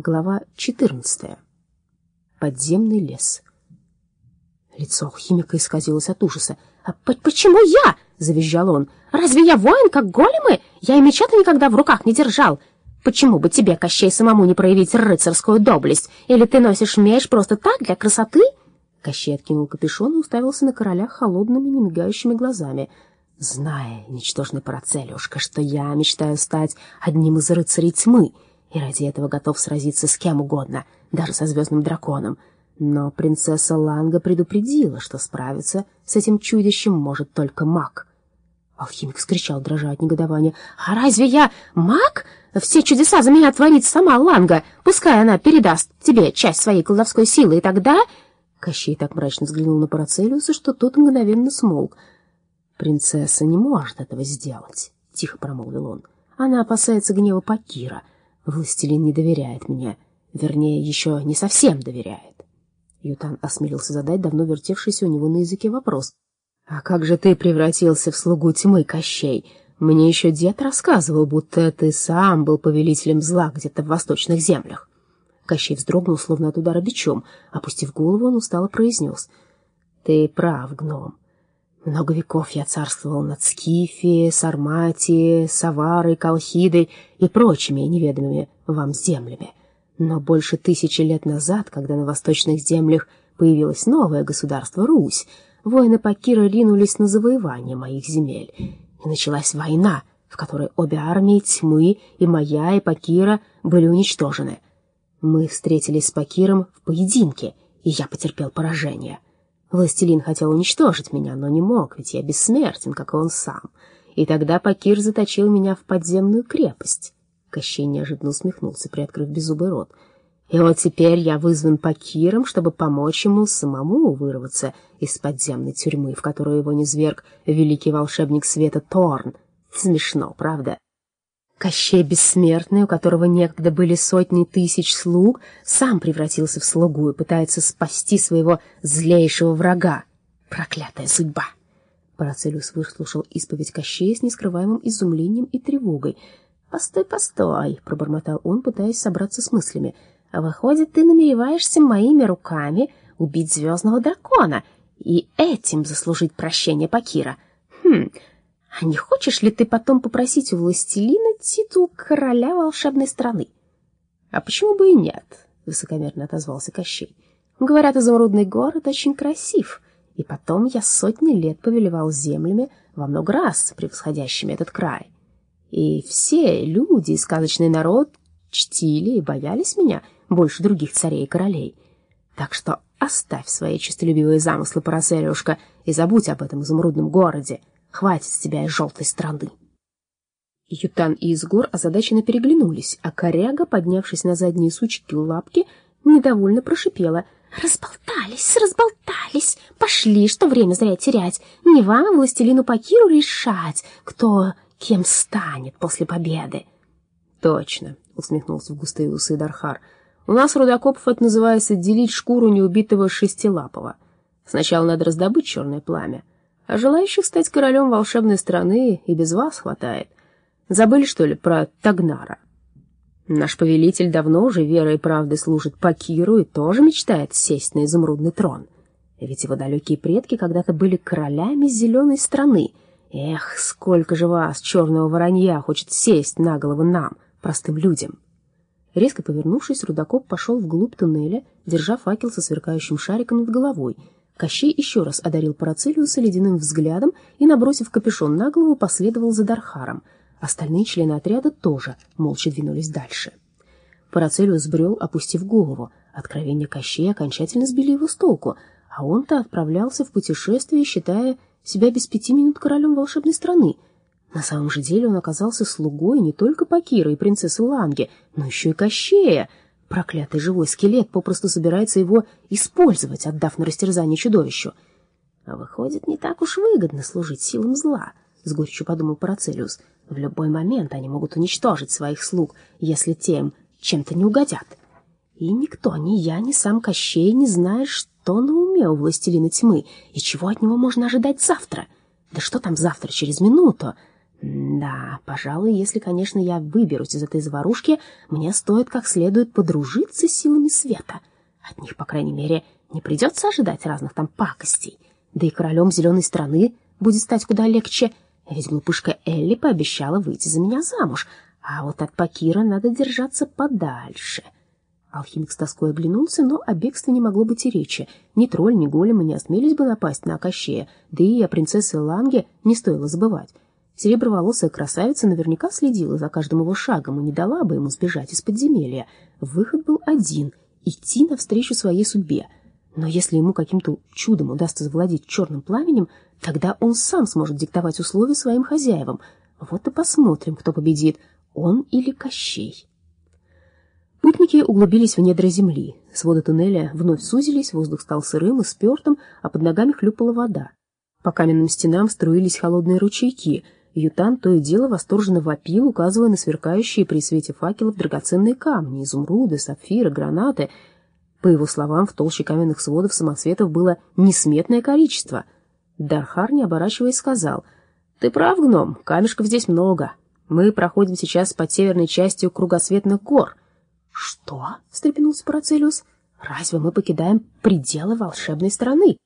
Глава 14. Подземный лес. Лицо алхимика исказилось от ужаса. «Почему я?» — завизжал он. «Разве я воин, как големы? Я и меча-то никогда в руках не держал. Почему бы тебе, Кощей, самому не проявить рыцарскую доблесть? Или ты носишь меч просто так, для красоты?» Кощей откинул капюшон и уставился на короля холодными, немигающими глазами. «Зная, ничтожный Парацелюшка, что я мечтаю стать одним из рыцарей тьмы, и ради этого готов сразиться с кем угодно, даже со звездным драконом. Но принцесса Ланга предупредила, что справиться с этим чудищем может только маг». Алхимик вскричал, дрожа от негодования. «А разве я маг? Все чудеса за меня творит сама Ланга. Пускай она передаст тебе часть своей колдовской силы, и тогда...» Кощей так мрачно взглянул на Парацелиуса, что тот мгновенно смолк. «Принцесса не может этого сделать», — тихо промолвил он. «Она опасается гнева Пакира. Властелин не доверяет мне. Вернее, еще не совсем доверяет». Ютан осмелился задать давно вертевшийся у него на языке вопрос. «А как же ты превратился в слугу тьмы, Кощей? Мне еще дед рассказывал, будто ты сам был повелителем зла где-то в восточных землях». Кощей вздрогнул, словно от удара бичом. Опустив голову, он устало произнес. «Ты прав, гном. Много веков я царствовал над Скифией, Сарматией, Саварой, Колхидой и прочими неведомыми вам землями. Но больше 1000 лет назад, когда на восточных землях появилось новое государство Русь, воины Пакира ринулись на завоевание моих земель. И началась война, в которой обе армии тьмы, и моя, и Пакира, были уничтожены. Мы встретились с Пакиром в поединке, и я потерпел поражение. Властелин хотел уничтожить меня, но не мог, ведь я бессмертен, как и он сам. И тогда Пакир заточил меня в подземную крепость». Кощей неожиданно усмехнулся, приоткрыв беззубый рот. «И вот теперь я вызван Пакиром, чтобы помочь ему самому вырваться из подземной тюрьмы, в которую его низверг великий волшебник света Торн. Смешно, правда?» Кощей Бессмертный, у которого некогда были сотни тысяч слуг, сам превратился в слугу и пытается спасти своего злейшего врага. Проклятая судьба! Парацелиус выслушал исповедь Кощея с нескрываемым изумлением и тревогой. «Постой, постой!» — пробормотал он, пытаясь собраться с мыслями. «Выходит, ты намереваешься моими руками убить звездного дракона и этим заслужить прощение Пакира? А не хочешь ли ты потом попросить у властелина титул короля волшебной страны?» «А почему бы и нет?» — высокомерно отозвался Кощей. «Говорят, изумрудный город очень красив, и потом я сотни лет повелевал землями, во много раз превосходящими этот край. И все люди и сказочный народ чтили и боялись меня больше других царей и королей. Так что оставь свои честолюбивые замыслы, Парацелюшка, и забудь об этом изумрудном городе. Хватит с тебя и желтой страны». Ютан и Изгор озадаченно переглянулись, а коряга, поднявшись на задние сучки лапки, недовольно прошипела. «Разболтались, разболтались! Пошли, что время зря терять! Не вам, властелину Пакиру, решать, кто кем станет после победы!» «Точно!» — усмехнулся в густые усы Дархар. «У нас, рудокопов, это называется делить шкуру неубитого шестилапого. Сначала надо раздобыть черное пламя, а желающих стать королем волшебной страны и без вас хватает. Забыли, что ли, про Тагнара? Наш повелитель давно уже верой и правдой служит Пакиру и тоже мечтает сесть на изумрудный трон. Ведь его далекие предки когда-то были королями зеленой страны. Эх, сколько же вас, черного воронья, хочет сесть на головы нам, простым людям!» Резко повернувшись, рудокоп пошел вглубь туннеля, держа факел со сверкающим шариком над головой. Кощей еще раз одарил Парацелиуса ледяным взглядом и, набросив капюшон на голову, последовал за Дархаром. Остальные члены отряда тоже молча двинулись дальше. Парацелиус брел, опустив голову. Откровения Кощея окончательно сбили его с толку, а он-то отправлялся в путешествие, считая себя без 5 минут королем волшебной страны. На самом же деле он оказался слугой не только Пакира и принцессы Ланги, но еще и Кощея. Проклятый живой скелет попросту собирается его использовать, отдав на растерзание чудовищу. «А выходит, не так уж выгодно служить силам зла», — с горечью подумал Парацелиус. «В любой момент они могут уничтожить своих слуг, если те им чем-то не угодят. И никто, ни я, ни сам Кощей, не знает, что на уме у властелина тьмы и чего от него можно ожидать завтра. Да что там завтра, через минуту? Да, пожалуй, если, конечно, я выберусь из этой заварушки, мне стоит как следует подружиться с силами света. От них, по крайней мере, не придется ожидать разных там пакостей. Да и королем зеленой страны будет стать куда легче, ведь глупышка Элли пообещала выйти за меня замуж, а вот от Пакира надо держаться подальше. Алхимик с тоской оглянулся, но о бегстве не могло быть и речи. Ни тролль, ни големы не осмелились бы напасть на Кощея, да и о принцессе Ланге не стоило забывать. Сереброволосая красавица наверняка следила за каждым его шагом и не дала бы ему сбежать из подземелья. Выход был один — идти навстречу своей судьбе. Но если ему каким-то чудом удастся завладеть черным пламенем, тогда он сам сможет диктовать условия своим хозяевам. Вот и посмотрим, кто победит, он или Кощей. Путники углубились в недра земли. Своды туннеля вновь сузились, воздух стал сырым и спертым, а под ногами хлюпала вода. По каменным стенам струились холодные ручейки. Ютан то и дело восторженно вопил, указывая на сверкающие при свете факелов драгоценные камни, изумруды, сапфиры, гранаты. По его словам, в толще каменных сводов самоцветов было несметное количество. Дархар, не оборачиваясь, сказал: «Ты прав, гном, камешков здесь много. Мы проходим сейчас под северной частью кругосветных гор». «Что?» — встрепенулся Парацелиус. «Разве мы покидаем пределы волшебной страны?»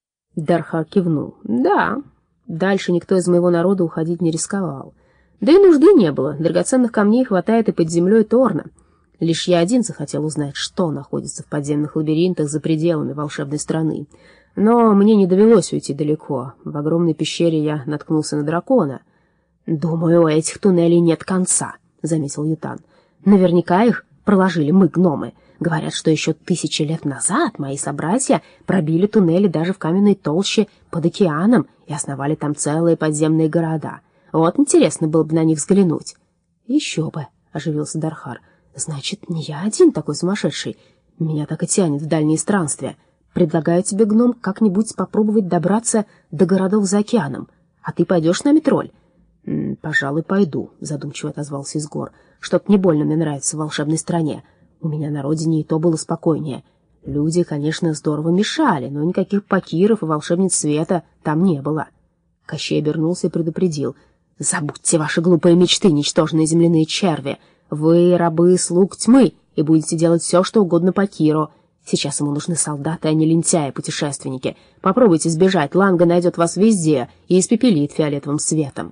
Дархар кивнул. «Да, дальше никто из моего народа уходить не рисковал. Да и нужды не было, драгоценных камней хватает и под землей Торна. Лишь я один захотел узнать, что находится в подземных лабиринтах за пределами волшебной страны. Но мне не довелось уйти далеко. В огромной пещере я наткнулся на дракона». «Думаю, у этих туннелей нет конца», — заметил Ютан. «Наверняка их проложили мы, гномы. Говорят, что еще 1000 лет назад мои собратья пробили туннели даже в каменной толще под океаном и основали там целые подземные города. Вот интересно было бы на них взглянуть». «Еще бы», — оживился Дархар. «Значит, не я один такой сумасшедший. Меня так и тянет в дальние странствия. Предлагаю тебе, гном, как-нибудь попробовать добраться до городов за океаном. А ты пойдешь с нами, тролль?» «Пожалуй, пойду», — задумчиво отозвался из гор. «Что-то не больно мне нравится в волшебной стране. У меня на родине и то было спокойнее. Люди, конечно, здорово мешали, но никаких Пакиров и волшебниц света там не было». Кощей обернулся и предупредил: «Забудьте ваши глупые мечты, ничтожные земляные черви. Вы рабы слуг тьмы и будете делать все, что угодно Пакиру. Сейчас ему нужны солдаты, а не лентяи-путешественники. Попробуйте сбежать, Ланга найдет вас везде и испепелит фиолетовым светом».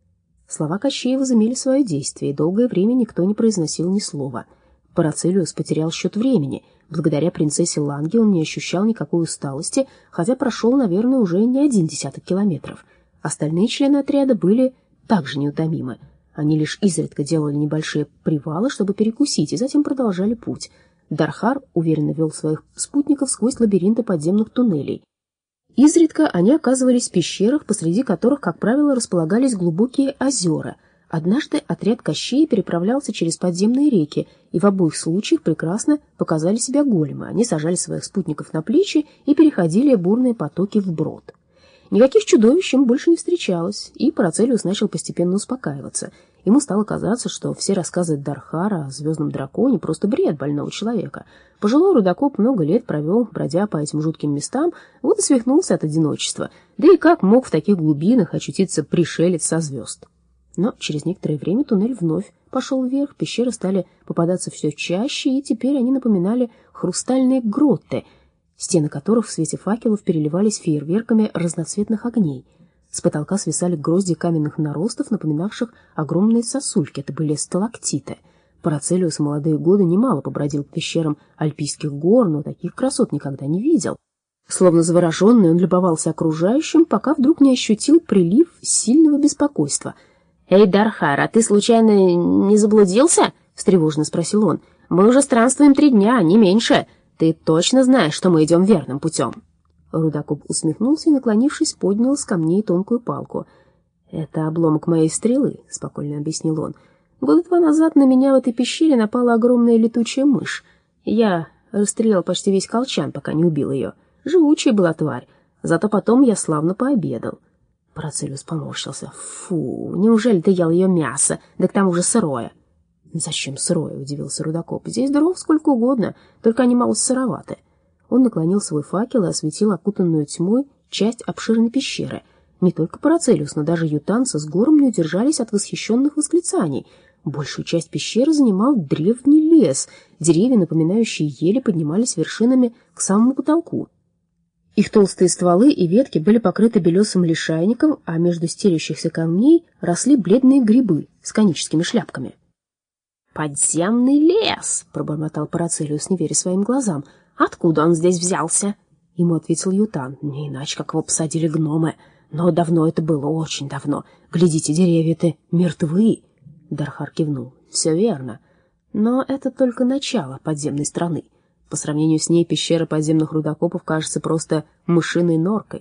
Слова Кощея возымели свое действие, и долгое время никто не произносил ни слова. Парацелиус потерял счет времени. Благодаря принцессе Ланге он не ощущал никакой усталости, хотя прошел, наверное, уже не 10 километров. Остальные члены отряда были также неутомимы. Они лишь изредка делали небольшие привалы, чтобы перекусить, и затем продолжали путь. Дархар уверенно вел своих спутников сквозь лабиринты подземных туннелей. Изредка они оказывались в пещерах, посреди которых, как правило, располагались глубокие озера. Однажды отряд Кощея переправлялся через подземные реки, и в обоих случаях прекрасно показали себя големы. Они сажали своих спутников на плечи и переходили бурные потоки вброд. Никаких чудовищ им больше не встречалось, и Парацелиус начал постепенно успокаиваться. Ему стало казаться, что все рассказы Дархара о звездном драконе — просто бред больного человека. Пожилой рудокоп много лет провел, бродя по этим жутким местам, вот и свихнулся от одиночества. Да и как мог в таких глубинах очутиться пришелец со звезд? Но через некоторое время туннель вновь пошел вверх, пещеры стали попадаться все чаще, и теперь они напоминали хрустальные гроты, стены которых в свете факелов переливались фейерверками разноцветных огней. С потолка свисали грозди каменных наростов, напоминавших огромные сосульки. Это были сталактиты. Парацелиус в молодые годы немало побродил по пещерам Альпийских гор, но таких красот никогда не видел. Словно завороженный, он любовался окружающим, пока вдруг не ощутил прилив сильного беспокойства. «Эй, Дархар, а ты случайно не заблудился?» — встревоженно спросил он. «Мы уже странствуем 3 дня, не меньше. Ты точно знаешь, что мы идем верным путем?» Рудокоп усмехнулся и, наклонившись, поднял с камней тонкую палку. «Это обломок моей стрелы», — спокойно объяснил он. «Года 2 назад на меня в этой пещере напала огромная летучая мышь. Я расстрелял почти весь колчан, пока не убил ее. Живучая была тварь. Зато потом я славно пообедал». Парацелиус поморщился. «Фу, неужели ты ел ее мясо, да к тому же сырое?» «Зачем сырое?» — удивился Рудокоп. «Здесь дров сколько угодно, только они мало сыроваты». Он наклонил свой факел и осветил окутанную тьмой часть обширной пещеры. Не только Парацелиус, но даже Ютанца с Гором не удержались от восхищенных восклицаний. Большую часть пещеры занимал древний лес. Деревья, напоминающие ели, поднимались вершинами к самому потолку. Их толстые стволы и ветки были покрыты белесым лишайником, а между стелющихся камней росли бледные грибы с коническими шляпками. «Подземный лес!» — пробормотал Парацелиус, не веря своим глазам. «Откуда он здесь взялся?» Ему ответил Ютан. «Не иначе, как его посадили гномы. Но давно это было, очень давно. Глядите, деревья-то мертвы!» Дархар кивнул. «Все верно. Но это только начало подземной страны. По сравнению с ней пещера подземных рудокопов кажется просто мышиной норкой».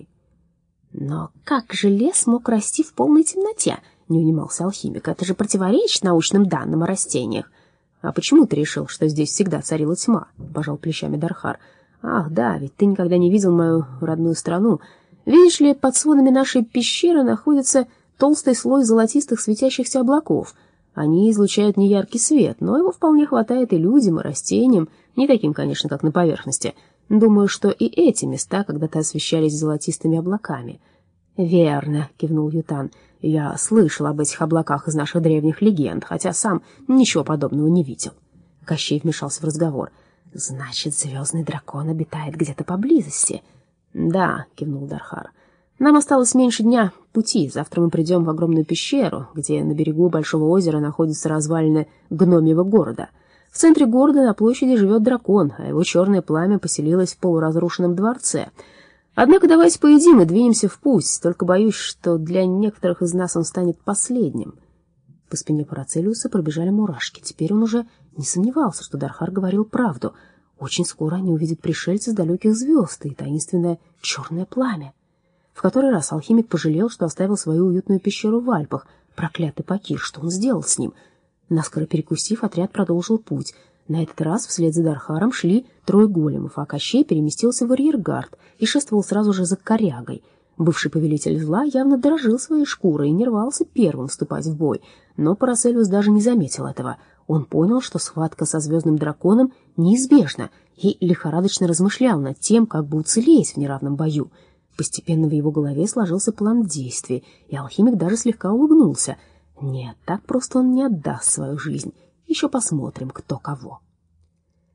«Но как же лес мог расти в полной темноте?» — не унимался алхимик. «Это же противоречит научным данным о растениях». «А почему ты решил, что здесь всегда царила тьма?» — пожал плечами Дархар. «Ах, да, ведь ты никогда не видел мою родную страну. Видишь ли, под сводами нашей пещеры находится толстый слой золотистых светящихся облаков. Они излучают неяркий свет, но его вполне хватает и людям, и растениям, не таким, конечно, как на поверхности. Думаю, что и эти места когда-то освещались золотистыми облаками». «Верно», — кивнул Ютан. «Я слышал об этих облаках из наших древних легенд, хотя сам ничего подобного не видел». Кощей вмешался в разговор. «Значит, звездный дракон обитает где-то поблизости?» «Да», — кивнул Дархар. «Нам осталось меньше дня пути. Завтра мы придем в огромную пещеру, где на берегу большого озера находятся развалины гномьего города. В центре города на площади живет дракон, а его черное пламя поселилось в полуразрушенном дворце. Однако давайте поедим и двинемся в путь, только боюсь, что для некоторых из нас он станет последним». По спине Парацелиуса пробежали мурашки. Теперь он уже не сомневался, что Дархар говорил правду. Очень скоро они увидят пришельца с далеких звезд и таинственное черное пламя. В который раз алхимик пожалел, что оставил свою уютную пещеру в Альпах. Проклятый Пакир, что он сделал с ним? Наскоро перекусив, отряд продолжил путь. На этот раз вслед за Дархаром шли 3 големов, а Кощей переместился в арьергард и шествовал сразу же за корягой. Бывший повелитель зла явно дорожил своей шкурой и не рвался первым вступать в бой, но Парацелиус даже не заметил этого. Он понял, что схватка со звездным драконом неизбежна, и лихорадочно размышлял над тем, как бы уцелеть в неравном бою. Постепенно в его голове сложился план действий, и алхимик даже слегка улыбнулся. Нет, так просто он не отдаст свою жизнь. Еще посмотрим, кто кого.